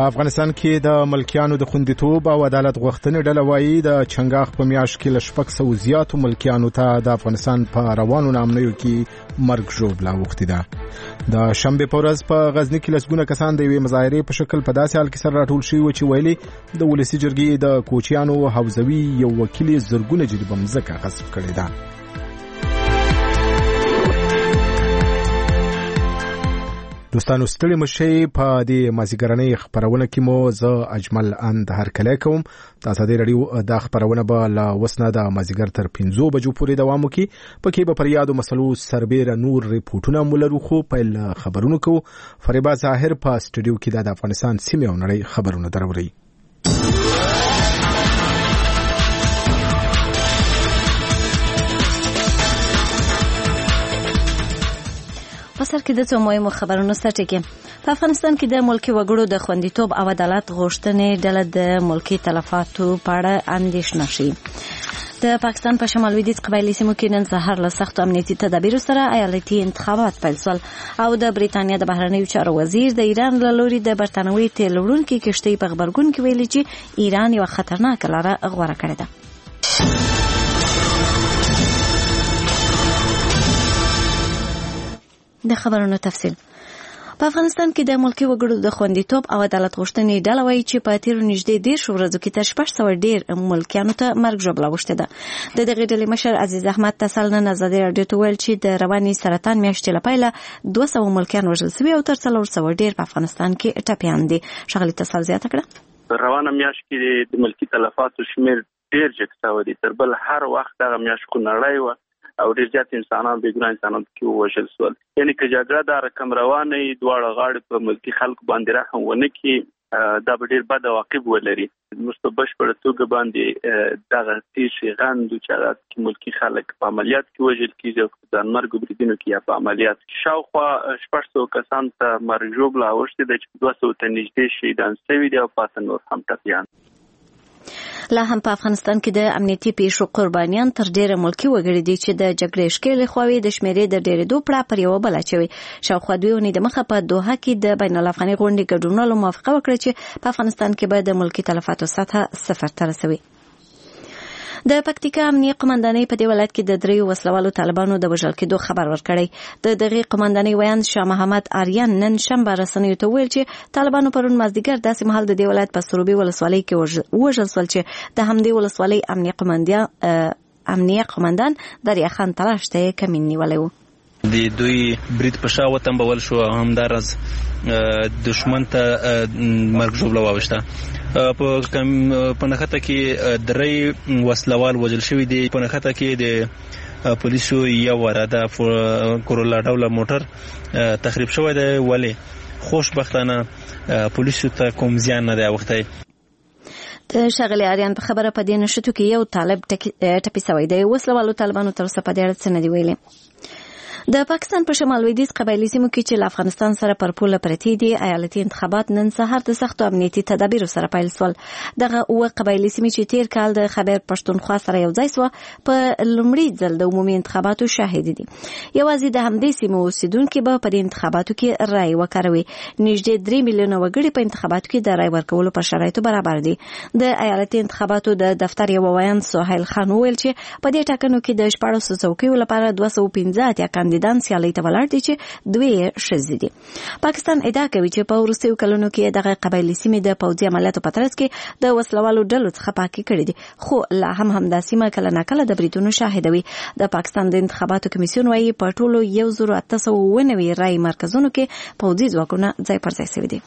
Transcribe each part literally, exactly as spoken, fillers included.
افغانستان کې د ملکیانو د خوندیتوب او عدالت غوښتنې ډله وایي د چنګاښ په میاشت کې له شپږ سوو زیاتو ملکیانو ته د افغانستان په روانو نامنیو کې مرګ ژوبله اوښتې ده. د شنبې په ورځ په غزني کې لسګونه کسان د یوې مظاهرې په شکل په داسې حال کې سره راټول شوي وو چې ویلي د ولسي جرګې د کوچیانو حوزوي یو وکیل زرګونه جریبه مځکه غصب کړې ده. دوستانو ستړي مشي په دې مازیګرنۍ خبرونه کې مو زه اجمل اند هرکلی کوم. تاسو د رادیو د خبرونه به لا وسنه د مازیګر تر پنځو بجو پورې دوام وکړي. پکې به پر یادو مسلو سربېره نور ریپورتونه مولرو خو په خبرونو کو فریبا ظاهر په سټوډیو کې د افغانستان سیمه او نړۍ خبرونه دروري. په سر کې د څو مهمو خبرونو سرټکی. په افغانستان کې د ملکي وګړو د خوندیتوب او عدالت غوښتنې ډله د ملکي تلفاتو په اړه اندېښنه شي. د پاکستان په شمال لویدیځ قبایلي سیمو کې نن سهار له سختو امنیتي تدابیرو سره ایالتي انتخابات پیل شول او د بریتانیا د بهرنیو چارو وزیر د ایران له لوري د برتانوي تیل وړونکي کښتۍ په غبرګون کې ویلي چې ایران یو خطرناکه لاره غوره کړې ده. د خبرونو تفصیل. په افغانستان کې د ملکي وګړو د خوندیتوب او عدالت غوښتنې ډله وایي چې په تیرو نږدې دېرش ورځو کې تر شپږ سوه ډېر ملکیانو ته مرګ ژوبله اوښتې ده. د دغې ډلې مشر عزیز احمد تسل نن ازادي راډیو ته ویل چې د روانې سرطان میاشتې له پیله دوه سوه ملکیان وژل شوي او تر څلور سوه ډېر په افغانستان کې ټپیان دي. ښاغلي تسل زیاته کړه په روانه میاشت کې د ملکي تلفاتو شمېر ډېر جګ شوی دی. تر بل هر وخت دغه میاشت خو نړۍ وه او ډېر زیات انسانان بېګناه انسانان کې ووژل شول. یعنې که جګړه دا رقم روانه وي دواړه غاړې په ملکي خلکو باندې رحم ونه کړي دا به ډېر بد عواقب ولري. موږ په بشپړه توګه باندې دغه تېر غند چې هغه ملکي خلک په عملیات کې وژل کېږي او په ځانمرګو بریدونو کې یا په عملیات شاوخوا شپږ سوه کسان ته مرګ ژوبله اوښتې ده چې دوه سوو ته نږدې شهیدان شوي دي او پاته نور هم ټپیان. لا هم په افغانستان کې د امنیتي پیښو قربانیان تر ډیره ملکي وګړي دي چې د جګړې ښکېلې خواوې د شمیرې د ډېرېدو پړه پر یوه بل اچوي. شاوخوا دوې اونۍ دمخه په دوحه کې د بین الافغاني غونډې ګډونوالو موافقه وکړه چې په افغانستان کې به د ملکي تلفاتو سطحه صفر ته رسوي. د پکتیکا امنیه قومندانۍ په دې ولایت کې د دریو وسلوالو طالبانو د وژل کېدو خبر ورکړی. د دغې قومندانۍ ویاند شاه محمد آریان نن شنبه رسنیو ته ویل چې طالبانو پرون مازدیګر داسې مهال د دې ولایت په سروبي ولسوالۍ کې وژل شول چې د همدې ولسوالۍ امنیه قومندان امنیه قومندان دریا خان تلاش ته کمین نیولی و. د دوی برید په شا وتنبول شو او همداراز دشمن ته مرګ ژوبله واوښته. په نښته کې درې وسلوال وژل شوي دي. په نښته کې د پولیسو یو وراده کورولا ډوله موټر تخریب شوی دی ولې خوشبختانه پولیسو ته کوم زیان نه دی اوښتی. د ښاغلي آریان په خبره په دې نښتو کې یو طالب ټپي شوی دی. وسلوالو طالبانو تر اوسه په دې اړه څه نه دي ویلي. د پاکستان په شمال لویدیځ قبایلي سیمو کې چې له افغانستان سره پر پوله پرتې دي ایالتي انتخابات نن سهار د سختو امنیتي تدابیرو سره پیل شول. دغه اوه قبایلي سیمې چې تیر کال د خیبر پښتونخوا سره یو ځای سوه په لومړي ځل د عمومي انتخاباتو شاهد دي. یوازې د همدې سیمو اوسیدونکي به په دې انتخاباتو کې رای وکاروي. نږدې درې میلیونه وګړي په انتخاباتو کې د رای ورکولو په شرایطو برابر دي. د ایالتي انتخاباتو د دفتر یو ویاند سهیل خان وویل چې په دې ټاکنو کې د شپاړسو څوکیو لپاره دوه سوه پنځه اتیا کاندیدان سیالۍ ته ولاړ دي چې دوی یې ښځې دي. پاکستان ادعا کوي چې په وروستیو کلونو کې دغه قبایلي سیمې د پوځي عملیاتو په ترڅ کې د وسلوالو ډلو څخه پاکې کړې دي خو لا هم همدا سیمه کله ناکله د بریدونو شاهده وي. د پاکستان د انتخاباتو کمیسیون وايي په ټولو یو زرو اته سوه اووه نوي رای مرکزونو کې پوځي ځواکونه ځای پر ځای شوي دي.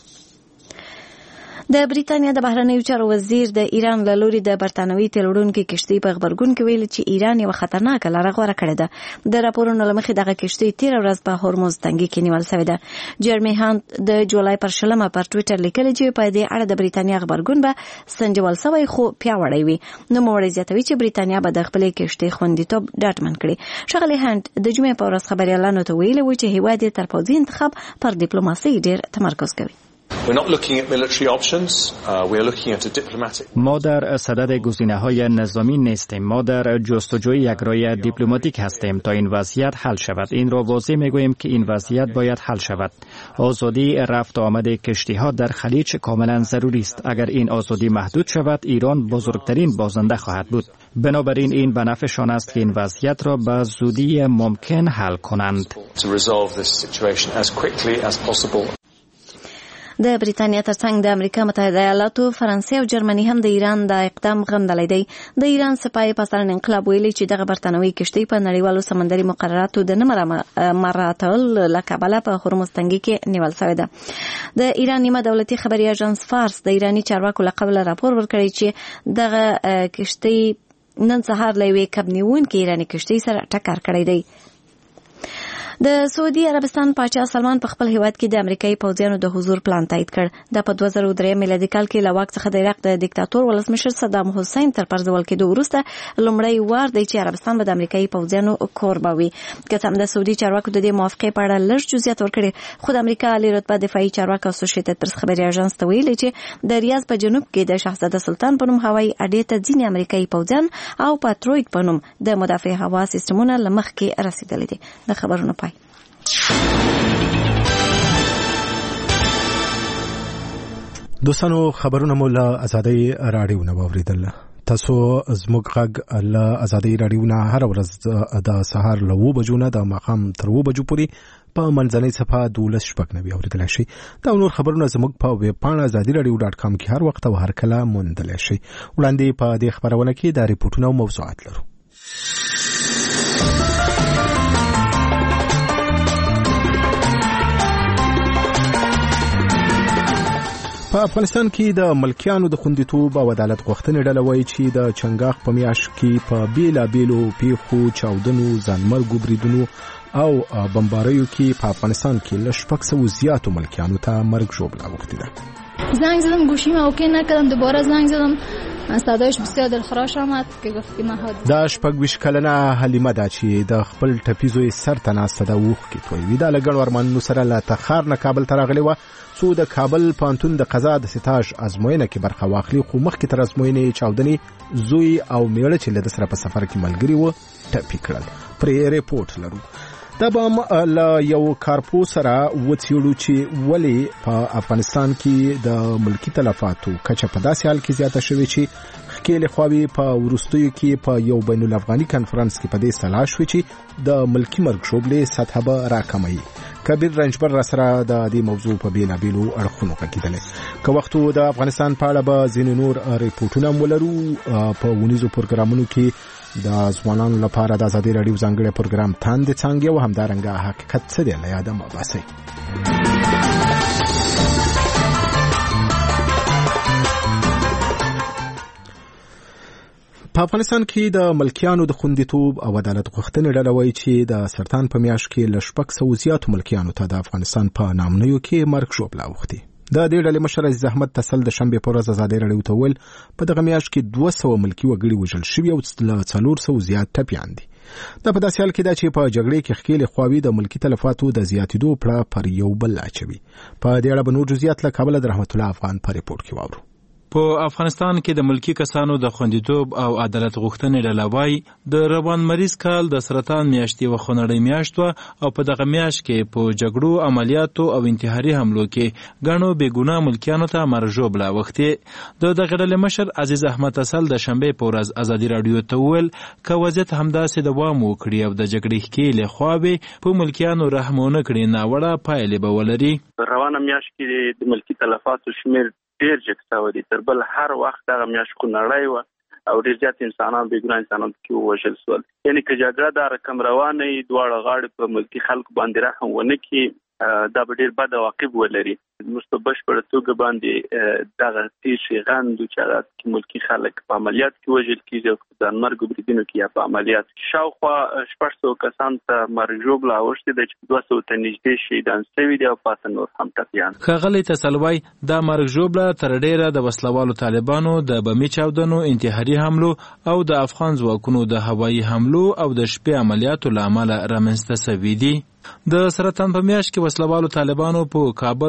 د بریتانیا د بهرنیو چارو وزیر د ایران له لوري د برتانوي تیل وړونکي کښتۍ په غبرګون کې ویلي چې ایران یوه خطرناکه لاره غوره کړې ده. د راپورونو له مخې دغه کښتۍ تېره ورځ په هورموز تنګي کې نیول شوې ده. جرمي هانت د جولای پر شلمه پر ټویټر لیکلي چې په دې اړه د بریتانیا غبرګون به سنجول شوی خو پیاوړی وي. نوموړی زیاتوي چې بریتانیا به د خپلې کښتۍ خوندیتوب ډاډمن کړي. ښاغلي هانت د جمعې په ورځ خبریالانو ته ویلي و چې هیواد یې تر پوځي انتخاب پر ډیپلوماسۍ ډېر تمرکز کوي. ما در صدد گزینه‌های نظامی نیستیم. ما در جستجوی یک راه دیپلماتیک هستیم تا این وضعیت حل شود. این را واضح میگوییم که این وضعیت باید حل شود. آزادی رفت و آمد کشتی‌ها در خلیج کاملا ضروری است. اگر این آزادی محدود شود، ایران بزرگترین بازنده خواهد بود. بنابراین این به نفعشان است که این وضعیت را به زودی ممکن حل کنند. د بریتانیا ترڅنګ د امریکا متحده ایالاتو، فرانسې او جرمني هم د ایران د اقدام غندلی دی. د ایران سپاه پاسداران انقلاب ویلي چې دغه برتانوي کشتۍ په نړیوالو سمندري مقرراتو د نه مراعاتولو له کبله په هرمز تنګي کې نیول شوې ده. د ایران نیمه دولتي خبري اژانس فارس د ایراني چارواکو له قبله راپور ورکړی چې دغه کشتۍ نن سهار له یوې کب نیونکې ایراني کشتۍ سره ټکر کړی دی. د سعودي عربستان پاچا سلمان په خپل هیواد کې د امریکایي پوځیانو د حضور پلان تایید کړ. د په دوه زره درې میلادي کال کې له واک څخه د عراق د دیکتاتور ولسمشر صدام حسین تر پرځول کېدو وروسته لومړی وار دی چې عربستان به د امریکایي پوځیانو کوربه وي. که څه هم د سعودي چارواکو د دې موافقې په اړه لږ جزئیات ورکړي، خو د امریکا عالی رتبه دفاعي چارواکو اسوسییټډ پریس خبري اژانس ته ویلي چې د ریاض په جنوب کې د شاهزاده سلطان په نوم هوایي اډې ته ځینې امریکایي پوځیان او پاترویک په نوم د مدافع هوا سیستمونه له مخکې رسیدلي دي. د خبرونو پای. دوستانو، خبرونه مو له ازادۍ راډیو نه واوریدل. تاسو زموږ غږ له ازادۍ راډیو نه هر ورځ د سهار له اوه بجو نه د ماښام تر اوه بجو پورې په منځنۍ صفحه دولس شپږ نوي اوریدلی شئ. دا نور خبرونه زموږ په ویب پاڼه ازادي راډیو ډاټ کام کې هر وخت او هر کله موندلی شئ. وړاندې په دې خبرونه کې د ریپورټونو او موضوعات لرو. په افغانستان کې د ملکیانو د خوندیتوب او عدالت غوښتنې ډله وایي چې د چنګاښ په میاشت کې په بیلابیلو پیښو، چاودنو، ځانمرګو بریدونو او بمباریو کې په افغانستان کې له شپږ سوو زیاتو ملکیانو ته مرګ ژوبله اوښتې ده. زنگ زدم گوشیم اوکی نکردم، دوباره زنگ زدم، صدایش بسیار دلخراش آمد که گفت که محمد. دا شپږ ویشت کلنه حلیمه ده چې د خپل ټپي زوی سر ته ناسته ده اوښکې تویوي. دا له ګڼو ارمانونو سره له تخار نه کابل ته راغلې وه څو د کابل پوهنتون د قضا د ستاژ ازموینه کې برخه واخلي، خو مخکې تر ازموینې چاودنې زوی او میړه چې له ده سره په سفر کې ملګري وه ټپي کړل. پرې ریپورټ لرو. دا به هم له یو کارپو سره وڅېړو چې ولې په افغانستان کې د ملکي تلفاتو کچه په داسې حال کې زیاته شوې چې ښکېلې خواوې په وروستیو کې په یو بین الافغاني کنفرانس کې په دې سلا شوې چې د ملکي مرګ ژوبلې سطحه به راکموي. کبیر رنجبر را سره د دې موضوع په بیلابیلو اړخونو غږېدلی. که وخت د افغانستان په اړه به ځینې نور ریپورټونه هم ولرو. په ونیزو پروګرامونو کې د ځوانانو لپاره د ازادي راډیو ځانګړی پروګرام تاندې څانګې او همدارنګه حقیقت څه دی له یاده مه باسئ. په افغانستان کې د ملکیانو د خوندیتوب او عدالت غوښتنې ډله وایي چې د سرطان په میاشت کې له شپږ سوو زیاتو ملکیانو ته د افغانستان په نامنیو کې مرګ ژوبله اوښتې. د دې ډلې مشر عزیز احمد تسل د شنبې په ورځ ازادي راډیو ته وویل په دغه میاشت کې دوه سوه ملکي وګړي وژل شوي او له څلور سوو زیات ټپیان دي. دا په داسې حال کې ده چې په جګړې کې ښکېلې خواوې د ملکي تلفاتو د زیاتېدو پړه پر یو بل اچوي. په دې اړه به نور جزئیات له کابله د رحمت الله افغان په ریپورټ کې واورو. په افغانستان کې د ملکی کسانو د خوندیتوب او عدالت غوښتنې ډله وایي د روان مریض کال د سرطان میاشتې یوه خونړۍ میاشت وه او په دغه میاشت کې په جګړو، عملیاتو او انتحاري حملو کې ګڼو بېګناه ملکیانو ته مرګ ژوبله اوښتې. د دغې ډلې مشر عزیز احمد تسل د شنبې په ورځ ازادي راډیو ته وویل که وضعیت همداسې دوام وکړي او د جګړې ښکېلې خواوې په ملکیانو رحم ونه کړي، ناوړه پایلې به ولري. روانه میاشت کې د ملکي تلفاتو شمېر ډېر جګ شوی دی. تر بل هر وخت دغه میاشت خونړۍ وه او ډېر زیات انسانان، بېګناه انسانان پکې ووژل شول. یعنې که جګړه دا رقم روانه وي، دواړه غاړې په ملکي خلکو باندې رحم ونه کړي، دا به ډېر بد عواقب ولري. موږ په بشپړه توګه باندې دغه پیښې غندو چې هغه ملکي خلک په عملیات کې وژل کېږي او په ځانمرګو بریدونو کې یا په عملیات کې. شاوخوا شپږ سوه کسانو ته مرګ ژوبله اوښتې ده چې دوه سوو ته نږدې شهیدان شوي دي او پاته نور هم ټپیان. ښاغلی تسل وایي دا مرګ ژوبله تر ډېره د وسلوالو طالبانو د بمي چاودنو، انتحاري حملو او د افغان ځواکونو د هوایي حملو او د شپې عملیاتو له امله رامنځته شوي دي. د سرطان په میاشت کې وسلوالو طالبانو په کابل، کندهار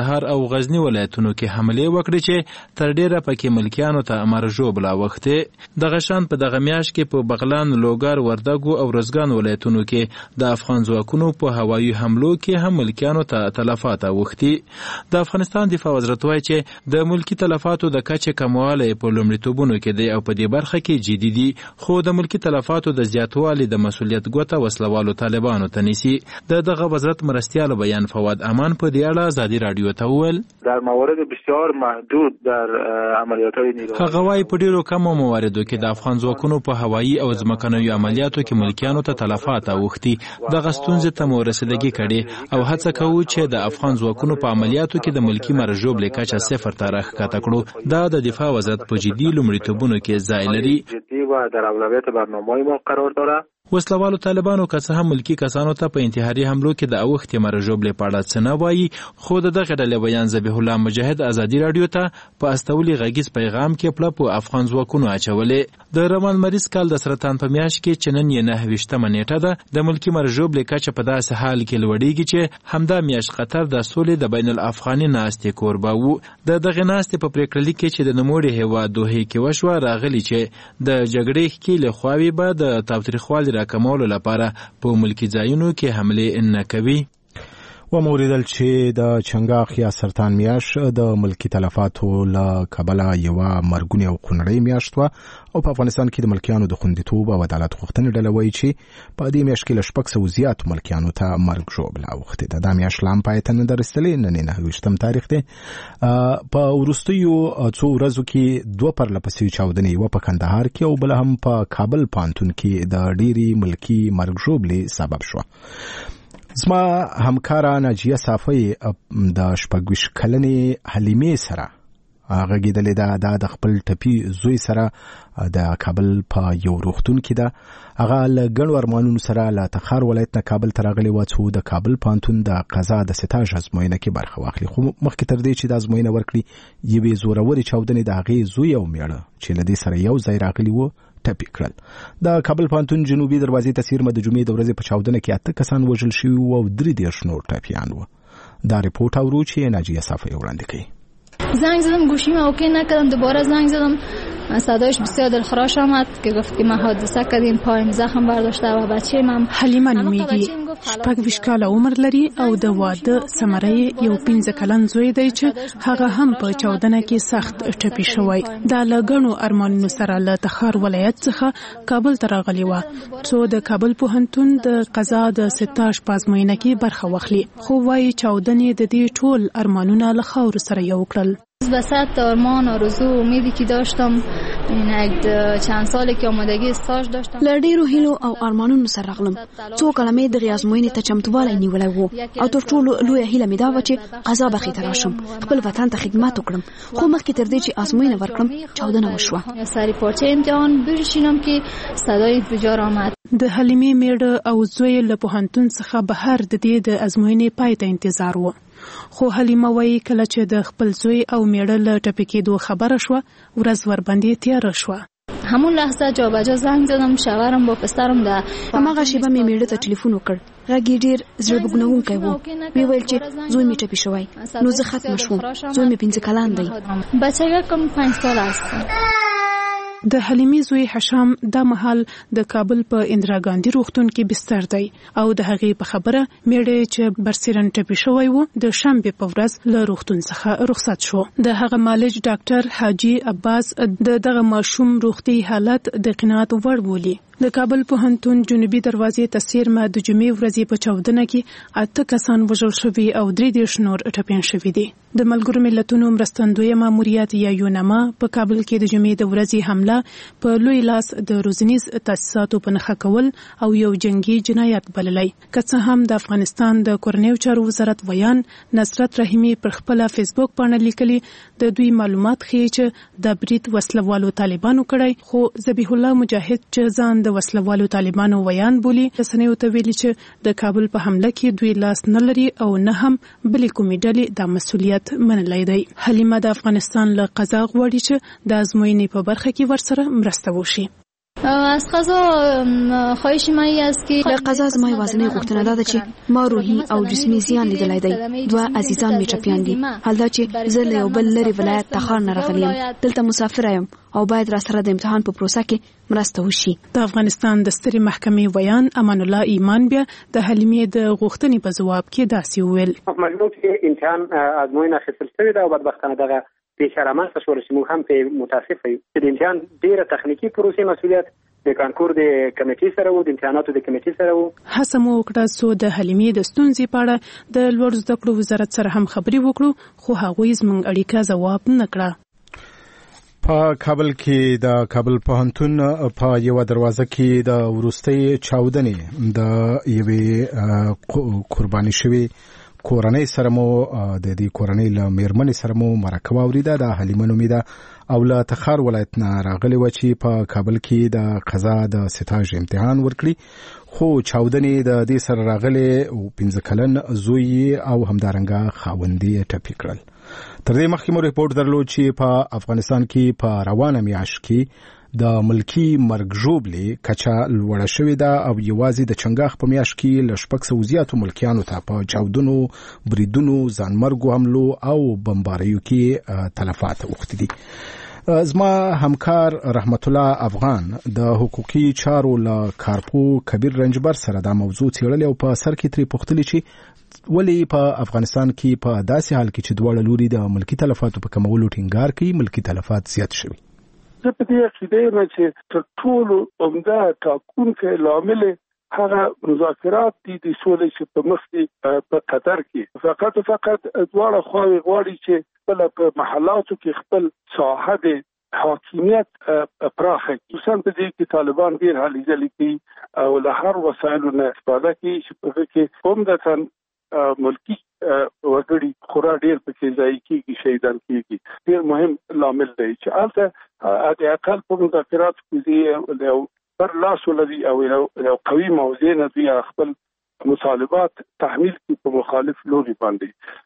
کندهار او غزنی ولایتونو کې حمله وکړې چې تر ډیره پکې ملکیانو ته مرجوب لا وخته دغه شان په دغه میاشت کې په بغلان، لوګر، وردګو او رزګان ولایتونو کې د افغان ځواکونو په هوایي حملو کې هم ملکیانو ته تلفات وختي. د افغانستان دفاع وزارت وایي چې د ملکی تلفاتو د کچې کموالی په لومړیتوبونو کې دی او په دې برخه کې جدي دي، خو د ملکی تلفاتو د زیاتوالي د مسؤلیت ګوته وسلوالو طالبانو ته نیسي. د دغه وزارت مرستیال بیان فواد امان په دې اړه ازادي رادیو ته وویل در موارد بسیار محدود در عملیات‌های نیروی هغه وايي په ډیرو کمو مواردو کې د افغان ځواکونو په هوایي او ځمکنیو عملیاتو کې ملکیانو ته تلفات اوختي. دغه ستونزې ته مو رسیدګي کړې او هڅه کوو چې د افغان ځواکونو په عملیاتو کې د ملکی مرجوب لیکچه صفر ته راښکته کړو. دا د دفاع وزارت په جدي لومړیتوبونو کې ځای لري و در اولویت برنامه‌های ما قرار داره. وسلوالو طالبانو که څه هم ملکی کسانو ته په انتحاري حملو کې د اوختي مرجوب لپاره څه نه وایي، خو د دغه ډلې بیان ذبیح الله مجاهد ازادي رادیو ته په استولي غږیز پیغام کې پړه په افغان ځواکونو اچولې. د روان مریض کال د سرطان په میاشت کې چې نن یې نهه ویشتمه نیټه ده د ملکی مرجوب لیکچه په داسې حال کې لوړیږي چې همدا میاشت قطر د سولې د بین الافغاني ناستې کوربه و. د دغه ناستې په پریکړه لیک کې چې د نوموړي هیواد دوحې کې وشوه راغلی چې د جګړې ښکېلې خواوې به د تاوتریخوالي راکمولو لپاره په ملکی ځایونو کې حملې نه کوي. و موریدل چې د چنګاخ یا سرطان میاشت د ملکی تلفاتو له کبله یوه مرګونې او خونړۍ میاشت وه او په افغانستان کې د ملکیانو د خوندیتوب او عدالت غوښتنې ډله وایي چې په دې میاشت کې له شپږ سوه زیاتو ملکیانو ته مرګ ژوبله اوښتې ده. دا میاشت لا هم پای ته نه ده رسېدلې، نن یې نهه ویشتم تاریخ دی. په وروستیو څو ورځو کې دوه پرله پسې چاودنې، یوه په کندهار کې او بله هم په کابل پوهنتون کې د ډېرې ملکي مرګ ژوبلې سبب شوه. زما همکاره ناجیه صافی د شپږویشت کلنې حلیمې سره غږېدلې ده. دا د خپل ټپي زوی سره د کابل په یو روغتون کې ده. هغه له ګڼو ارمانونو سره له تخار ولایت نه کابل ته راغلی وه څو د کابل پوهنتون د قضا د ستاژ ازموینه کې برخه واخلي، خو مخکې تر دې چې د ازموینه ورکړي یوې زورورې چاودنې د هغې زوی او میړه چې له دې سره یو ځای راغلي وو ټپي کړل. د کابل پوهنتون جنوبي دروازې ته څیرمه د جمعې د ورځې په چاودنه کې اته کسان وژل شوي وو او درې دېرش نور ټپیان وو. دا ریپورت اورو چې ناجیه صافی وړاندې کوي. زنگ زدم گوشیم اوکی نکردم، دوباره زنگ زدم، صدایش بسیار دلخراش آمد که گفت که ما حادثه کردیم، پایم زخم برداشته و بچه من حلیمه نومیږي، شپږ ویشت کاله عمر لري او د واده ثمره یو پنځه کلن زوی دی چې هغه هم په چاودنه کې سخت ټپي شوی. دا له ګڼو ارمانونو سره له تخار ولایت څخه کابل ته راغلی و څو د کابل پوهنتون د قضا د ستاژ په ازموینه کې برخه واخلي، خو وایي چاودنې د دې ټول ارمانونه له خاورو سره یو کړل. وسط آرمان آرزو امیدی که داشتم این چند سالی که آمادگی استاژ داشتم له ډیرو هیلو او ارمانونو سره راغلم. څو کاله مې دغې ازموینې ته چمتووالی نیولی و او تر ټولو لویه هیله مې دا وه چې قضا بخۍ ته راشم، خپل وطن ته خدمت وکړم. خو مخکې تر دې چې ازموینه ورکړم چاودنه وشوه. سری پارچه امتحان بنشینم که صدای انفجار آمد. د حلیمې میړه او زوی له پوهنتون څخه بهر د دې د ازموینې پای ته انتظار و، خو حلیمه وایي کله چې د خپل زوی او میړه له ټپي کېدو خبره شوه ورځ ورباندې تیاره شوه. همون لحظه جا بجا زنگ زدم، شوهرم با پسرم ده. هماغه شیبه مې میړه ته ټلیفون وکړ، غږ یې ډېر زړه بګنونکی و. وی ویل چې زوی مې ټپي شوی، نو زه ختمه شوم. زوی مې پنځه کلن دی. بچه‌کم پنج سال است. د حلیمې زوی حشام دا مهال د کابل په اندرا ګاندي روغتون کې بستر دی او د هغې په خبره میړه چې برسیرن ټپي شوی و د شنبې په ورځ له روغتون څخه رخصت شو. د هغه مالج ډاکټر حاجی عباس د دغه ماشوم روغتي حالت د قناعت وړ بولي. د کابل پوهنتون جنوبي دروازې ته څیرمه د جمعې ورځې په چاودنه کې اته کسان وژل شوي او درې دېرش نور ټپیان شوي دي. د ملګرو ملتونو مرستندویه ماموریت یا یونما په کابل کې د جمعې د ورځې حمله په لوی لاس د روزنیز تاسیساتو په نښه کول او یو جنگي جنایت بللی. که څه هم د افغانستان د کورنیو چارو وزارت ویان نصرت رحیمي پر خپله فیسبوک پاڼه لیکلي د دوی معلومات ښیي چې د برید وسلوالو طالبانو کړی، خو ذبیح الله مجاهد چې ځان د وسلوالو طالبانو ویان بولی رسنیو ته ویلي چې د کابل په حمله کې دوی لاس نه لري او نه هم بلې کومې ډلې دا مسؤلیت منلی دی. حلیمه د افغانستان له قضا غواړي چې د ازموینې په برخه کې ورسره مرسته وشي. از قضا خواهش من ای است که له قضا زما یوازینی غوښتنه ده چې ما روحي او جسمي زیان لیدلی دی. دوه عزیزان می چپیان دي. حال دا چې زه له یو بل لرې ولایت تخار نه راغلی یم، دلته مسافر یم او باید را سره د امتحان په پروسه کې مرسته وشي. د افغانستان د سترې محکمې ویان امان الله ایمان بیا د حلیمې د غوښتنې په جواب کې داسې وویل: مجبور چې امتحان ازموینه اخیستل شوې ده او بدبختانه دغه پیښه رامنځته شوه چې موږ هم پرې متاسفه یو چې د امتحان ډېره تخنیکي پروسې مسؤلیت د کانکور د کمیټې سره وو، د امتحاناتو د کمیټې سره وو. هڅه مو وکړه څو د حلیمې د ستونزې په اړه د لوړ زده کړو وزارت سره هم خبرې وکړو، خو هغوی زموږ اړیکه ځواب نه کړه. په کابل کې د کابل پوهنتون په یو دروازه کې د وروستۍ چاودنې د یوې قرباني شوې کورنۍ سره مو د دې کورنۍ له میرمنې سره مو مرکه واوریده. د حلیمه نومیده او له تخار ولایت نه راغلی و چې په کابل کې د قضا د ستاژ امتحان ورکړي، خو چاودنې د دې سره راغلی او پنځه کلن زوی او همدارنګه خاوندې ټپي کړل. تر دې مخکې مو ریپورت درلود چې په افغانستان کې په روانه میاشت کې د ملکی مرګ ژوبلې کچه لوړه شوې ده او یوازې د چنګاښ په میاشت کې له شپږ سوه زیاتو ملکیانو ته په چاودنو، بریدونو، ځانمرګو حملو او بمباریو کې تلفات اوښتي دي. زما همکار رحمت الله افغان د حقوقي چارو له کارپو کبیر رنجبر سره دا موضوع څېړلې او په سر کې ترې پوښتلې چې ولې په افغانستان کې په داسې حال کې چې دواړه لوري د ملکی تلفاتو په کمولو ټینګار کوي ملکی تلفات زیات شوي. زه په دې عقیده یم چې تر ټولو عمده ټاکونکی لامل هغه مذاکرات دي د سولې چې په مخ کې په قطر کې فقط فقط دواړه خواوې غواړي چې خپل په محلاتو کې خپل ساحه د حاکمیت پراخه کړي. خصوصا په دې کې طالبان ډېر هلې ځلې کوي او له هر وسایلو نه استفاده کوي چې په کې عمدتاً ملکی وګړي خورا ډېر پکې ځای کېږي، شهیدان کېږي. ډېر مهم لامل دی چې هلته د اقل په مذاکراتو کې یو پر لاس ولري او یو قوي موضوع نه دوی خپل مطالبات تحمیل کړي په مخالف لوري باندې.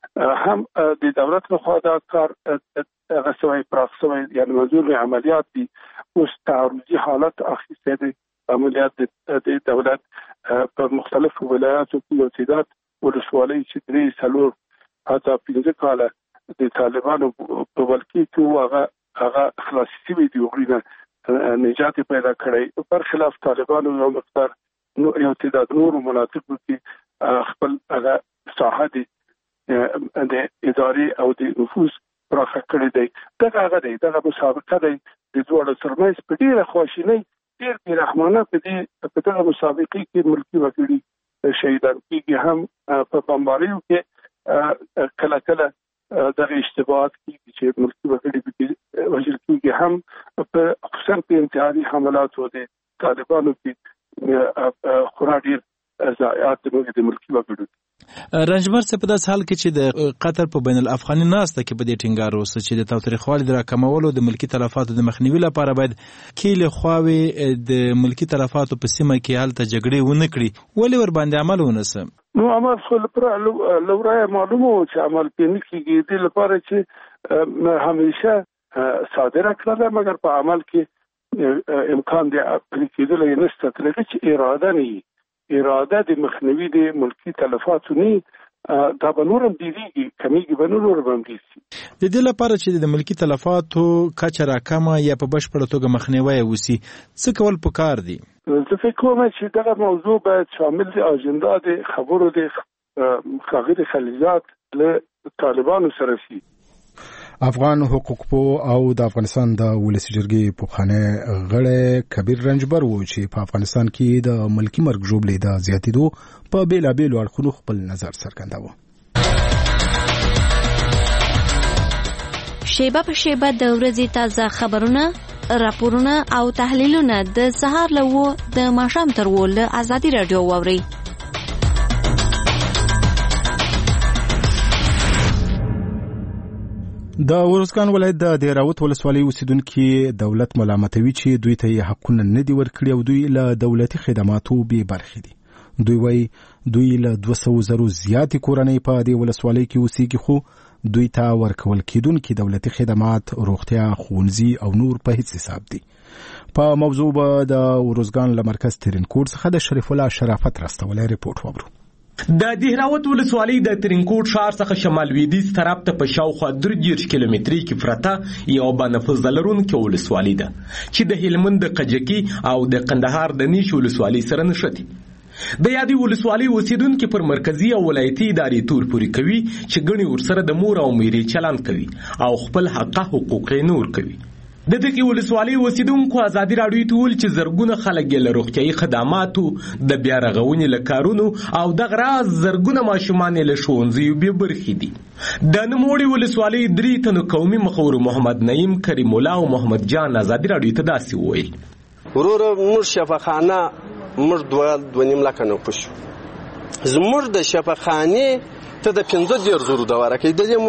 هم د دولت لخوا دا کار هغه سوی پراخ سوی یعنې منظور عملیات دي اوس تعرضي حالت اخیستی دی. عملیات د دولت په مختلفو ولایاتو کې یو تعداد ولسوالۍ چې درې څلور حتی پنځه کاله د طالبانو په ولکې کې هغه هغه خلاصې شوي دي، هغوی نه نجات پیدا کړی. پر خلاف طالبانو یو مقدار یو تعداد نورو مناطقو کې خپل هغه ساحه د ادارې او د نفوذ پراخه کړی دی. دغه هغه دی، دغه مسابقه دی د دواړو ترمنځ په ډېره خواشینۍ ډېر بېرحمانه په دې په دغه مسابقې کې ملکي وګړي شهیدان کېږي. هم په بمباریو کې کله کله دغه اشتباهات کېږي چې ملکي وګړي پکې وژل کېږي. هم په خصوصا په انتحاري حملاتو د طالبانو کې خورا ډېر ضایعات د ملکي وګړو. رنجبر څه په داس حال کې چې د قطر په بین الافغاني ناسته کې په دې ټینګار وسه چې د تاوتریخوالي د راکمولو د ملکی تلفاتو د مخنیوي لپاره باید کله خواوي د ملکی تلفاتو په سیمه کې حالت جګړې ونه کړي، ولې ور باندې عمل ونسه؟ نو عمل خو لورای معلومه چې عمل پېنی کېږي د لپاره چې همیشه صادره کړل، مګر په عمل کې امکان دی پرې کېدل یې نشته ترڅو چې اراده نه اراده د مخنیوي د ملکی تلفاتو نه دا به نورم ډېرېږي، کمیږي به نورم هم ډېر. د دې لپاره چې د ملکی تلفاتو کچه راکمه یا په بشپړه توګه مخنیوی وسي څه کول پکار دي؟ زه فکر کوم چې دغه موضوع باید شامل د اجنډا د خبرو د خاغیر خلیجات له طالبانو سره شي. افغان حقوق پو او د افغانستان د ولسی جرګې پوخانه غړی کبیر رنجبر و چې په افغانستان کې د ملکی مرګ ژوبلې د زیاتېدو په بیلابیلو اړخونو خپل نظر څرګنداوه. شیبه په شیبه د ورځې تازه خبرونه، راپورونه او تحلیلونه د سهار له و د ماښام تر و له ازادي رادیو واورئ. د ورزګان ولایت د دیراوت ولسوالۍ اوسیدونکو دولت ملامتوي چې دوی ته حقونه نه دي ورکړي او دوی له دولتي خدماتو بې برخې دي. دوی وایي دوی له دوه سوه زرو زیاتې کورنۍ په دې ولسوالۍ کې اوسېږي، خو دوی ته ورکول کېدونکي دولتي خدمات، روغتیا، ښوونځي او نور په هیڅ حساب دي. په موضوع به د ورزګان له مرکز ترینکوټ څخه د شریف الله شرافت راستولی ریپورت وورو. د دهراوت ولسوالۍ د ترینکوټ ښار څخه شمال لویدیځ طرف ته په شاوخوا درې دېرش کیلومترۍ کې پرته یوه بانفذ لرونکې ولسوالۍ ده چې د هلمند د قجکي او د قندهار د نیش ولسوالۍ سره نښتي. د یادې ولسوالۍ اوسیدونکي پر مرکزي او ولایتي ادارې تور پورې کوي چې ګڼې ورسره د مور او میرې چلند کوي او خپل حقه حقوق یې نه ورکوي. د دغې ولسوالۍ اوسیدونکو ازادي راډیو ته وویل چې زرګونه خلک یې له روغتیایي خدماتو د بیا رغونې له کارونو او دغه راز زرګونه ماشومان یې له ښوونځیو بې برخې دي. د نوموړې ولسوالۍ درې تنو قومي مخور محمد نعیم کریم الله او محمد جان ازادي راډیو ته داسې وویل: وروره موږ شفاخانه موږ دوه دوه نیم لکه نفوس شو. زموږ د شفاخانې ته د پنځه دېرش زرو د ورکوي د دې مو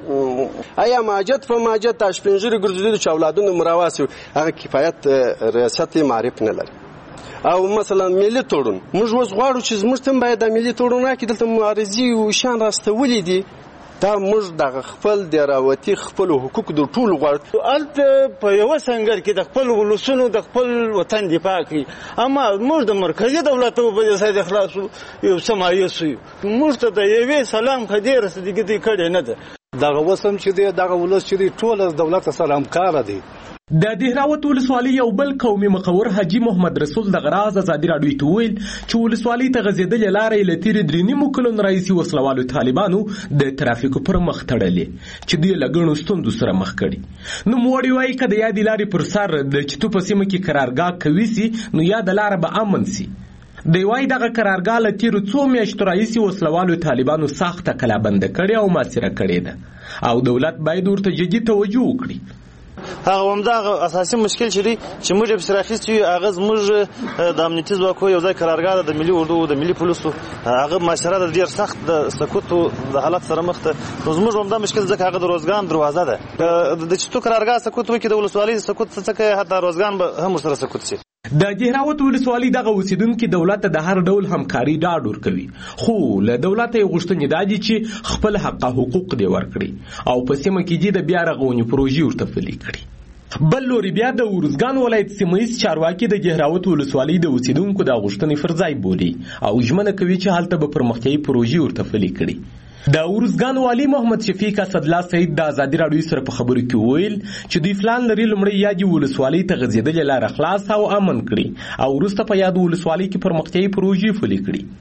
دغه آیا ماجد په ماجد تا شپنځري ګرځېدلي چې اولادونه مراواس هغه کفایت ریاست معرف نه لري. او مثلا ملي تړون موږ اوس غواړو چې زموږ ته باید د ملي تړون راکړي. دلته معارضي او شان راستولي دي دا موږ د خپل دراوتی خپل حقوق د ټول غواړو. الته په یو سنگر کې د خپل ولسونو د خپل وطن دفاع کوي، اما موږ د مرکزی دولت په وجه سره خلاصو یو سمایس یو موږ ته د یوې سلام خدای رسیدګي دی کړي نه ده. دغه وسم چې دی دغه ولس چې دی ټول دولت سره همکار دي. د دهراوت ولسوالۍ یو بل قومي مخور حاجي محمد رسول د غراز ازادي راډیو ته ویل چې ولسوالۍ ته غځېدلې لارې له تېرې درې نیمو کلونو راهیسې وسلوالو طالبانو د ترافیکو پر مخ تړلې چې دوی له ګڼو ستونزو سره مخ کړي. نوموړي وایي که د یادې لارې پر سر د چتو په سیمه کې قرارګاه قوي سي نو یاده لاره به امن سي. دی وایي دغه قرارګاه له تېرو څو میاشتو راهیسې وسلوالو طالبانو سخته کلابنده کړې او محاصره کړې ده او دولت باید ورته جدي توجه وکړي. هغه همدغه اساسي مشکل چې دی چې موږ یې پسې راخیستي یو هغه زموږ د امنیتي ځواکو یو ځای قرارګاه ده د ملي اردو د ملي پولیسو هغه معاشره ده ډېر سخت د سکوتو د حالت سره مخ ده. نو زموږ همدا مشکل ځکه هغه د روزګان دروازه ده د چې تو قرارګاه سکوت وکړي د ولسوالۍ سکوت څه کوي حتی روزګان به هم ورسره سکوت شي. د دهراوت ولسوالۍ دغه اوسیدونکي دولت ته د هر ډول همکاري ډاډ ورکوي، خو له دولته یې غوښتنې دا دي چې خپل حق حقوق دې ورکړي او په سیمه کې دې د بیا رغونې پروژې ورته پلي کړي. بل لوري بیا د ورزګان ولایت سیمهیز چارواکي د دهراوت ولسوالۍ د اوسیدونکو د غوښتنې پر ځای بولي او ژمنه کوي چې هلته به پرمختیایي پروژې ورته پلي کړي. د ورزګان والي محمد شفیق اسدالله سعید د ازادي راډیو سره په خبرو کې وویل چې دوی پلان لري لومړی یادې ولسوالۍ ته غځېدلې لاره خلاص او امن کړي او وروسته په یادو ولسوالۍ کې پرمختیایي پروژې پلي کړي.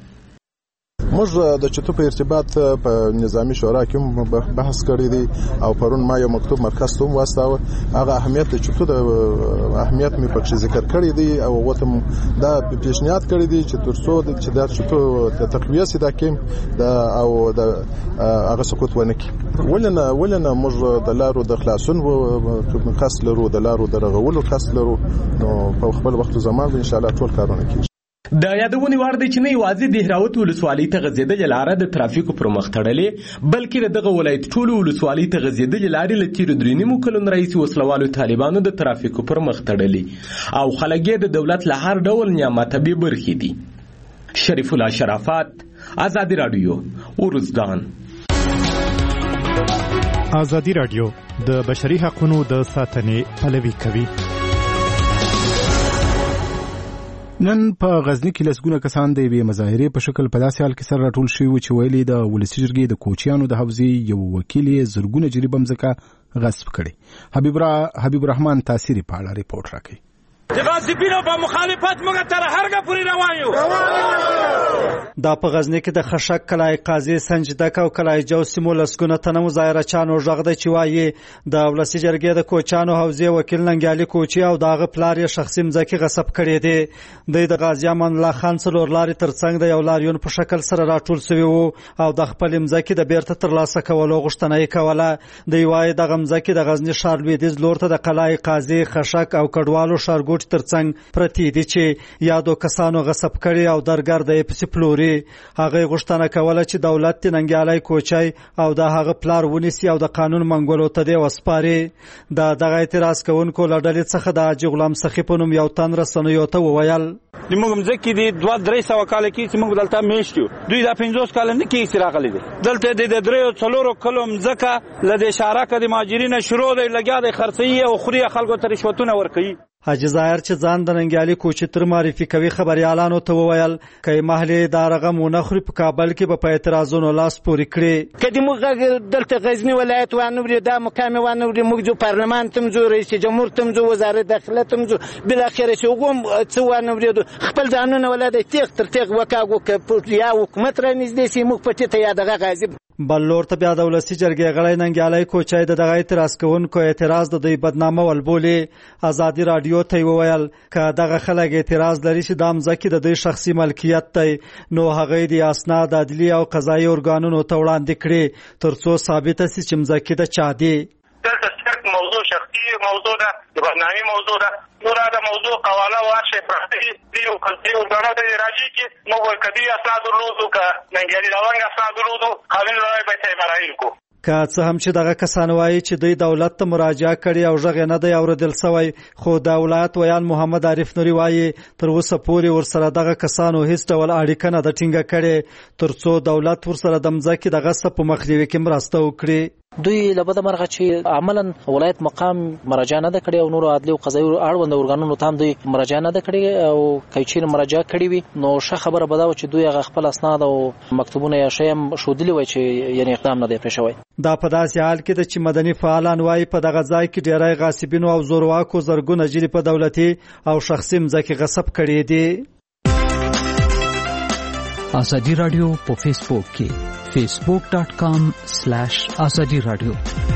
موږ د چتو په ارتباط په نظامی شورا کې بحث کړی دی او پرون ما یو مکتوب مرکز ته واستاوه. هغه اهمیت د چتو د اهمیت مې پکې ذکر کړی دی او وته دا پیشنهاد کړی دی چې ترڅو چې د چتو د تقویه سي دا کې د او د هغه سکوت ونه کی ولنه ولنه موږ د لارو د خلاصون په قصد لرو د لارو د رغولو قصد لرو نو په خپل وخت زمان ان شاء الله ټول کارونه کوي. د یادونې وړ دی چې نه یوازې دهراوت ولسوالۍ ته غځېدلې لاره د ترافیکو پر مخ تړلې بلکې د دغه ولایت ټولو ولسوالۍ ته غځېدلې لارې له تېرو درې نیمو کلونو راهیسې وسلوالو طالبانو د ترافیکو پر مخ تړلې او خلک یې د دولت له هر ډول نعمته بې برخې دي. شریف الله شرافت، ازادي راډیو، ورزګان. ازادي راډیو د بشري حقوقو د ساتنې پلوي کوي. نن په غزنی کې لسګونه کسان د یوې مظاهرې په شکل په داسې حال کې سره راټول شوي وو چې ویلي د ولسي جرګې د کوچیانو د حوزې یو وکیل یې زرګونه جریبه مځکه غصب کړې. حبیب را حبیب الرحمن تاثیری په اړه ریپورت راکړي. د غاصبینو په مخالفت موږ تر هرګه پورې روان یو. دا په غزنی کې د خشک کلای قاضي سنجدک او کلای جو سیمو لسګونه تنه مظاهره چانو ژغ د چوایي د ولسي جرګې د کوچانو حوزې وکیل ننګالي کوچي او دغه پلار یې شخصي مځکه غصب کړې دي. د غازی امان الله خان څلور لارې ترڅنګ د یو لاریون په شکل سره راټول شوی وو او د خپل مځکه د بیرته ترلاسه کولو غوښتنه یې کوله. د یوای د غمځکه د غزنی ښار لویدیځ لور ته د قلای قاضي خشک او کډوالو ښارګوټ ترڅنګ پرتی دي چې یادو کسانو غصب کړي او درګر د پسې پلوري. هغه غوښتنه کوله چې دولت ننګیالای کوچای او د هغه پلار ونیسي او د قانون منګولو ته دی وسپاري. د دغه اعتراض کوونکو لړل څخه د حاجی غلام سخی په نوم یو تن رسنیو ته وویل د موږ مځکې دي دوه درې سوه کاله کې چې موږ دلته میشت یو دوی دا پنځوس کاله نه کېږي چې راغلي دي دلته د درېو څلورو کلو مځکه له دې شارکه د مهاجرینو شروع دی لګیا دی خرڅوي او خوري خلکو ته رشوتونه ورکوي. حاجی ظاهر چې ځان د ننګیالي کوچي تر معرفي کوي خبريالانو ته وویل کای محلې دا رقم ونخري په کابل کې به په اعتراضونو لاس پورې کړي کدي موږ دلته غزنی ولایت وانه دا مقام وانه موږ پارلمان تم زو رئیس جمهور تم زو وزارت داخله تم زو بل اخر چې وګم څو وانه خپل ځانونه ولادت تیغ تر تیغ وکاغو ک یا حکومت را نږدې سي موږ پټه ته یادغه غازی بلور ته بیا د ولسی جرګې غړی ننګیالي کوچای د دغه اعتراض کوونکو اعتراض د دوی بدنامه ولبولې ازادي رادیو ته وویل ک دغه خلک اعتراض لري چې د امزکی د دوی شخصي ملکیت دی نو هغه د اسناد عدلی او قضایي ارګانونو ته وړاندې کړي ترڅو ثابت شي چې مزکی د چا دی موضوع شخصي موضوع ده د برنامه موضوع ده نور دا موضوع قواله واشه پراتي دی او کلتي ورغړو د راځي کې نو کدي اسناد ورلودو ک ننګيالي راونګ اسناد ورلودو خاوین لوي به ته مراحل کو که څه هم چې دغه کسان وایي چې دوی دولت ته مراجعه کړي او ژغ نه دی اوریدل سوی خو د ولایت ویان محمد عارف نوري وایي تر اوسه پورې ورسره دغه کسانو هیڅ ډول اړیکه نه ده ټینګه کړې ترڅو دولت ورسره د مځکې د غصب په مخنیوي کې مرسته وکړي دوی لبد مرغه چې عملاً ولایت مقام مراجعه نه کړي او نور عدالت او قضایي اړوند ارګانونو ته دوی مراجعه نه کړي او کایچیر مراجعه کړي وي نو ښه خبره بدا چې دوی هغه خپل اسناد او مکتوبونه یا شیم شودلی وای چې یعنی اقدام نه دی پرې شوی دا په داسې حال کې د چې مدني فعالان وایي په دغه ځای کې ډیری غاصبینو او زورواکو زرګونه جری په دولتي او شخصي مځکې غصب کړي دي ازادي رادیو په فیسبوک کې facebook dot com slash azadi radio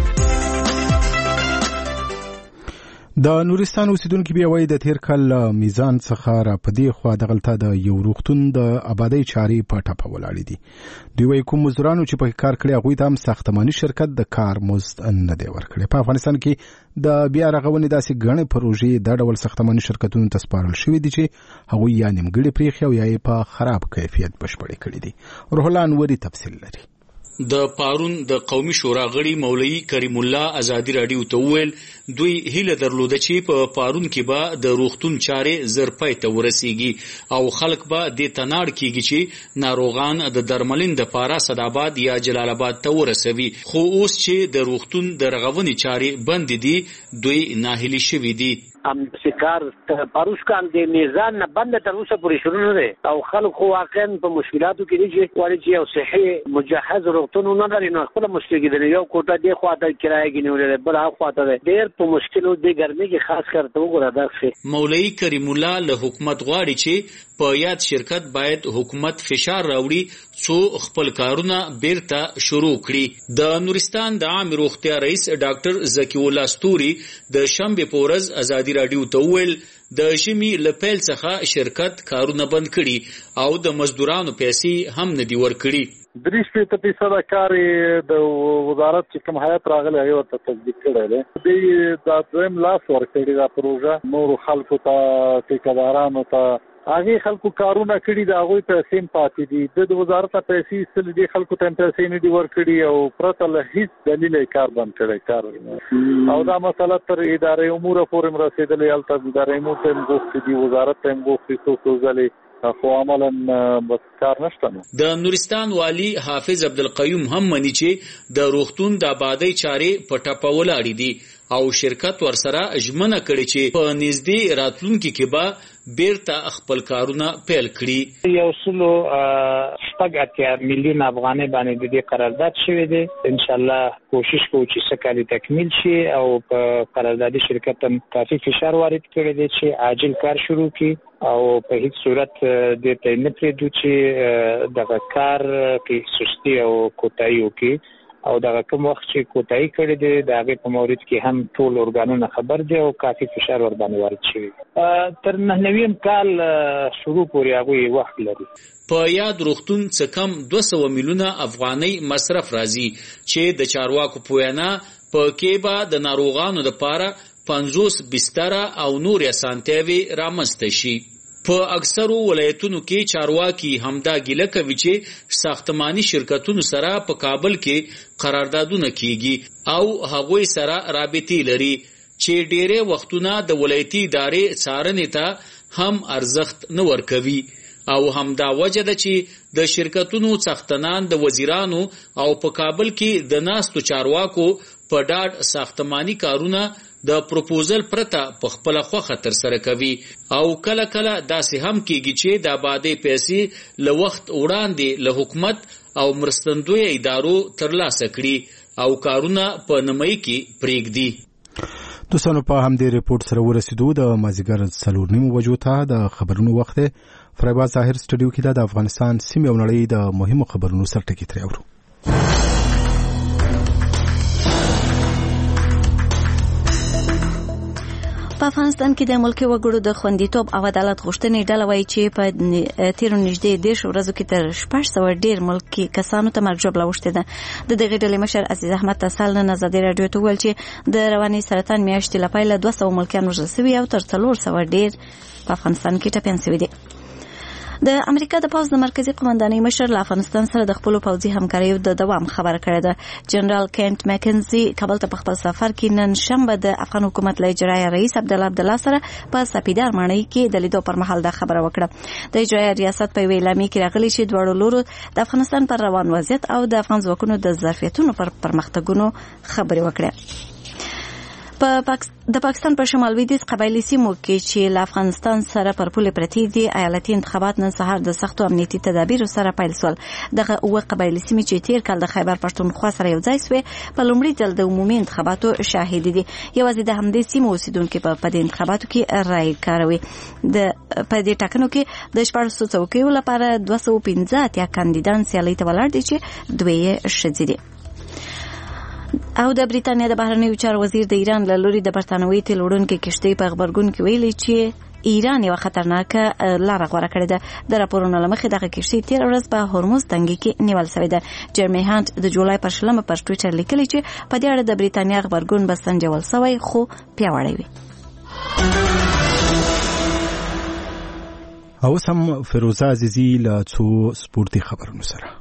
د نورستان اوسیدونکو بیا وایي د تیر کال میزان څخه را پدې خو د غلطه د یو روغتون د آبادی چاري په ټاپه ولاړې دي دوی وايي کوم مزدورانو چې په کار کړی هغه ته هم ساختماني شرکت د کار مزد نه دی ورکړي په افغانستان کې د بیا رغونې داسې غنې پروژې د ډول ساختماني شرکتونو ته سپارل شوې دي چې هغه یا نیمګړي پریخي او یا په خراب کیفیت بشپړې کړې دي روح الله انوري تفصیل لري د پارون د قومي شورا غړي مولوي کریم الله ازادي رادیو ته ویل دوی هیله درلوده چې په پارون کې به د روغتون چارې زرپای ته ورسیږي او خلک به د تناړ کېږي چې ناروغان د درملین د پارا صداباد یا جلال آباد ته ورسوي خو اوس چې د روغتون د رغونې چارې بند دي دوی ناهیلي شوي دي ام سکار پاروش کان د میزان نه بند تر اوسه پورې شروع نه دي او خلک خو واقعا په مشکلاتو کې دي چې وایي چې یو صحي مجهز روغتون نه لري نو خپل مشکل کې دی یو کوټه دی خو د کرایه کې نیولې بل هغه خواته ډېر په مشکلو دی ګرمي کې خاص کر ته وګوره دا څه مولوي کریم الله له حکومت غواړي چې په یاد شرکت باید حکومت فشار راوړي څو خپل کارونه بیرته شروع کړي د نورستان د عام روغتیا رئیس ډاکټر زکی الله ستوري د شنبه په ورځ ازادي رادیو ته ویل د شمی لپیل څخه شرکت کارونه بند کړي او د مزدورانو پیسې هم نه دی ورکړي دریش په تپیسه د کار د وزارت چې کوم حیات راغلی هغه ته تصدیق کړی دی د دویم لاس ورکړي دا پروژه نور خلکو ته ټیکدارانو ته هغه خلکو کارونه کړي دا هغه پیسې پاتې دي د وزارت پیسې سل دي خلکو ته پیسې نه دي ورکړي او پرته له هیڅ دلیل کار بند کړي کار او دا مسله تر ادارې امور پورې رسیدلې البته ادارې امور ته موږ دي وزارت ته موږ څه څه خو عملاً بس کار نشته د نورستان والی حافظ عبدالقیوم هم مني چې د روغتون د آبادی چارې په ټاپه ولاړې دي او شرکت ورسره ژمنه کړې چې په نږدې راتلونکي کې به بیرته خپل کارونه پیل کړي یو سلو شپږ اتیا میلیون افغانۍ باندې د دې قرارداد شوی دی ان شاء الله کوشش کوو چې سکالي تکمیل شي او په قراردادي شرکت هم کافي فشار وارد کړی دی چې عاجل کار شروع کړي او په هیڅ صورت د ته نه پریدو چې دغه کار کې سستی او کوتاهي وکړي او دغه کوم وخت چې کوتاهي کړي دي دغه په مورید کې هم ټول ارګانونه خبر دي او کافي فشار ور باندې وارد شوی تر نه نویم کال شروع پورې هغه وخت لري په یاد روغتون څخه کم دوه سوه میلیونه افغانۍ مصرف راځي چې د چارواکو پوینا په کې به د ناروغانو لپاره پنځوس بستره او نور اسانتیاوي رامنځته شي په اکثرو ولایتونو کې چارواکي همدا ګیله کوي چې ساختماني شرکتونو سره په کابل کې قراردادونه کیږي او هغوی سره رابطې لري چې ډېرې وختونه د ولایتي ادارې څارنې ته هم ارزښت نه ورکوي او همدا وجه ده چې د شرکتونو څښتنان د وزیرانو او په کابل کې د ناستو چارواکو په ډاډ ساختماني کارونه د پروپوزل پرته په خپل خوخه تر سره کوي او کله کله داسې هم کیږي چې د آبادی پیسې له وخت وړاندې له حکومت او مرستندوی ادارو ترلاسه کړي او کارونه په نمای کې پریږدي. دوستانو په همدې ریپورت سره ورسېدو د مازیګر څلور نیمو بجو ته د خبرونو وخت فریبا ظاهر سټوډیو کې د افغانستان سیمې او نړۍ د مهمو خبرونو سرټکی ترې اورو. په افغانستان کې د ملکي وګړو د خوندیتوب او عدالت غوښتنې ډله وایي چې په تیرو نږدې دېرش ورځو کې تر شپږ سوه ډېر ملکي کسانو ته مرګ ژوبله اوښتې ده. د دغې ډلې مشر عزیز احمد تسال نن ازادي راډیو ته وویل چې د رواني سرطان میاشتې له پیله دوه سوه ملکیان وژل سوي او تر څلور سوه ډېر په افغانستان کې ټپیان سوي دي. د امریکا د پوځ د مرکزی قومندانۍ مشر له افغانستان سره د خپل پوځي همکاریو د دوام خبره کړې ده. جنرال کینټ مکنزي کابل ته په خپل سفر کې نن شنبه د افغان حکومت له اجرایي رئیس عبدالله عبدالله سره په سپیدار ماڼۍ کې د لیدو پر مهال دا خبره وکړه. د اجرایي ریاست په اعلامیه کې راغلي چې دواړو لورو د افغانستان پر روان وضعیت او د افغان ځواکونو د ظرفیتونو پر پرمختګونو خبرې وکړه. په د پاکستان په شمال لویدیځ قبایلي سیمو کې چې له افغانستان سره پر پولې پرتې دي ایالتي انتخابات نن سهار د سختو امنیتي تدابیرو سره پیل شول. دغه اوه قبایلي سیمې چې تیر کال د خیبر پښتونخوا سره یو ځای شوې په لومړي ځل د عمومي انتخاباتو شاهد دي. یوازې د همدې سیمو اوسیدونکو په پدې انتخاباتو کې رائے کاروي. د په دې ټاکنو کې د شپږ څوکیو لپاره دوه سوه پنځه اتیا کاندیدان سیالۍ ته ولاړ دي چې دوی یې ښځې دي. او د بریتانیا د بهرنیو چارو وزیر د ایران له لوري د برتانوي تیل وړونکو کشتۍ په خبرګون کې ویلي چې ایران یو خطرناکه لاره غوره کړې ده. د راپورونو له مخې دغه کشتۍ تیر ورځ په هرمز تنګي کې نیول شوې ده. جرمی هانت د جولای پر شلمه پر ټویټر لیکلي چې په دې اړه د بریتانیا خبرګون به سنجول شوی خو پیاوړی وي. او سم فیروزه عزیزی له څو سپورتي خبرونو سره.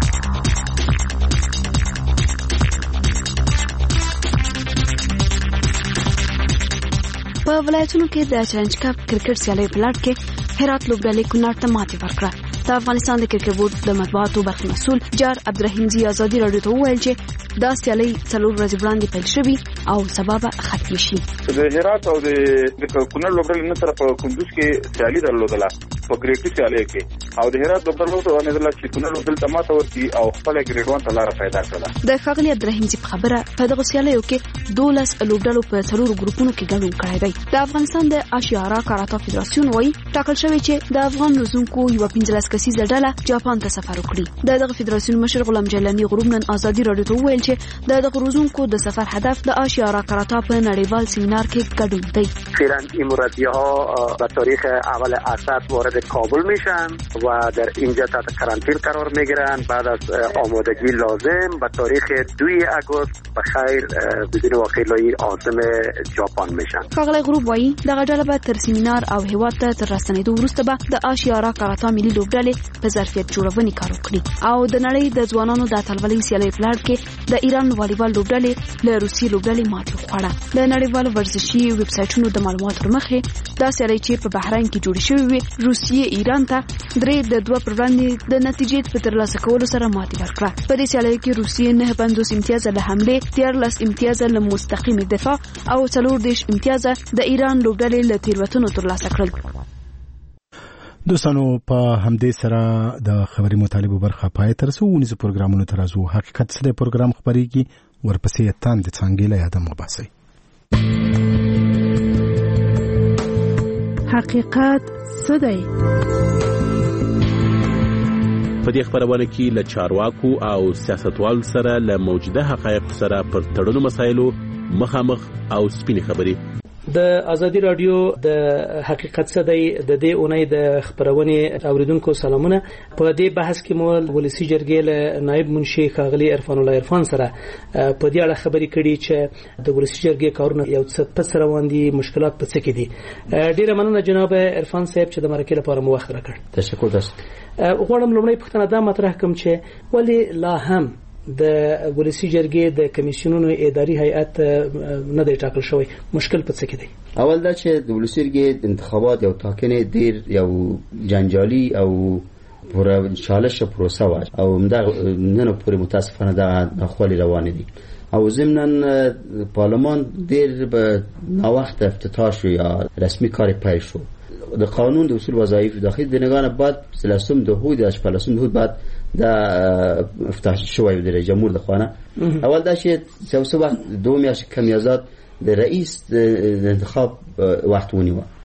په ولایتونو کې د چلنج کپ کرکټ سیالۍ په لړ کې هرات لوبډلې کونړ ته ماتې ورکړه. د افغانستان د کرکټ بورډ د مطبوعاتو برخې مسؤل جار عبدالرحیم زی ازادي راډیو ته وویل چې دا سیالۍ څلور ورځې وړاندې پیل شوې او سبا به ختم شي. د هرات او د کونړ لوبډلې نن سره په کندوز کې سیالي درلودله په کرکټ سیالۍ کې او د هرات لوبډلې ته ونیدله چې کونړ لوبډلې ته ماته ورکړي او خپل ګریډ وان ته لاره پیدا کړه. د ښاغلي عبدالرحیم زی په خبره په دغه سیالیو کې دولس لوبډلو په څلورو ګروپونو کې ګډون کړی دی. د افغانستان د آشیارا کاراته فدراسیون وایي ټاکل شوی چې د افغان روزونکو یو پنځلس کسیزه ډله جاپان ته سفر وکړي. د دغه فدراسیون مشر غلام جیلانی غروب نن ازادي راډیو ته وویل چې د دغه روزونکو د سفر هدف د آشیارا کاراته په نړیوال سیمینار کې ګډون دی. فعلا این مربی‌ها به تاریخ اول اسد وارد کابل میشن و در اینجا تحت کرانتین قرار میگیرن. بعد از آمادگی لازم به تاریخ دوی اگوست به خیر بدون واقعی عاصم ژاپن میشن. ښاغلی غروب وایي دغه ډله به تر سیمینار او هیواد ته تر راستنېدو وروسته به د آشیارا کاراته ملي لوبډلې په ظرفیت جوړونې کار وکړي او د نړۍ د ځوانانو د اتلولۍ سیالۍ په لړ کې د ایران والیبال لوبډلې له روسیې لوبډلې ماتې وخوړه. د نړیوالو ورزشي ویب سایټونو د معلوماتو له مخې دا سیالۍ چې په بحرین کې جوړې شوې وې روسیې ایران ته درې د دوه پر وړاندې د نتیجې په ترلاسه کولو سره ماتې ورکړه. په دې سیالۍ کې روسیې نه پنځوس امتیازه له حملې، دیارلس امتیازه له مستقیم دفاع او څلور دېرش امتیازه د ایران لوبډلې له تېروتنو ترلاسه کړل. دوستانو په همدې سره د خبري مطالبه برخه پای تر څو ونیزو پروګرامونو ترازو حقیقت سره پروګرام خبريږي ورپسې تان د څنګه له یادم وباسي. حقیقت څه دی؟ په دې خبرونه کې له چارواکو او سیاستوالو سره له موجوده حقایق سره پر تړلو مسایلو مخامخ او سپینې خبرې. د ازادي رادیو د حقیقت څه دی د دې اونۍ د خبرونې اوریدونکو سلامونه. په دې بحث کې مو ولسی جرګې له نائب منشي ښاغلي عرفان الله عرفان سره په دې اړه خبرې کړې چې د ولسی جرګې کارونه یو څه پس روان دي، مشکلات په څه کې دي. ډیره مننه جناب عرفان صاحب چې د مرکې لپاره مو وخت راکړ. تشکر تاسو. غواړم لومړی پوښتنه دا مطرح کوم چې ولې لا هم د ولسی جرګې د کمیسیونونو اداري هیئت نه دی ټاکل شوی، مشکل په څه کې دی؟ اول دا چې د ولسی جرګې انتخابات یو ټاکنې ډیر یو جنجالي او پوره چالش پروسه و او موږ نن پورې متاسفانه دا خولي روان دي. او ضمناً پارلمان ډیر به ناوخت افتتاح شو یا رسمي کار پیل شو. د قانون د اصول وظایف داخلي د نگان بعد سلاسم د هود اش پلاسم د هود بعد د افتتاح شوی د جمهور د خوانه اول دا چې څو وخت دوه میاشتې کمیازات د رئیس د انتخاب وخت ونیو.